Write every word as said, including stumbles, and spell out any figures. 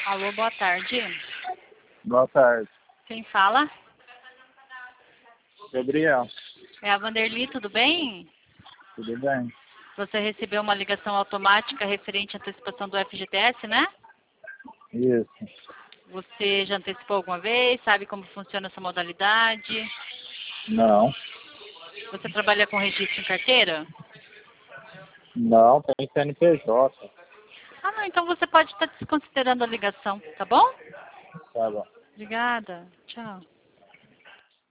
Alô, boa tarde. Boa tarde. Quem fala? Gabriel, É a Vanderly, tudo bem? tudo bem? Você recebeu uma ligação automática referente à antecipação do F G T S, né? Isso. Você já antecipou alguma vez? Sabe como funciona essa modalidade? Não. Você trabalha com registro em carteira? Não, tem C N P J. Ah, não, então você pode estar desconsiderando a ligação, tá bom? Tá bom. Obrigada. Tchau.